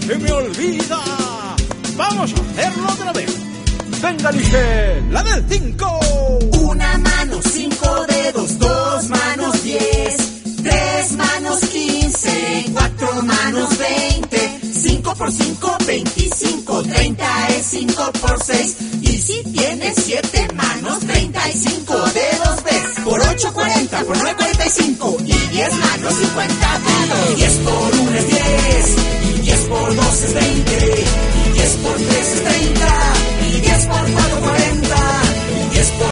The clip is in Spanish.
se me olvida. Vamos a hacerlo otra vez. Venga, dije, la del 5. Una mano, 5 dedos, 2 manos, 10, 3 manos, 15, 4 manos, 20, 5 por 5, 25, 30 es 5 por 6. Y si tienes 7 manos, 35 dedos ves. Por 8, 40, por 9, 45. Y 10 manos, 50 dedos. 10 por 1 es 10. Y 10 por 2 es 20. Y 10 por 3 es 30. Y 10 por 4,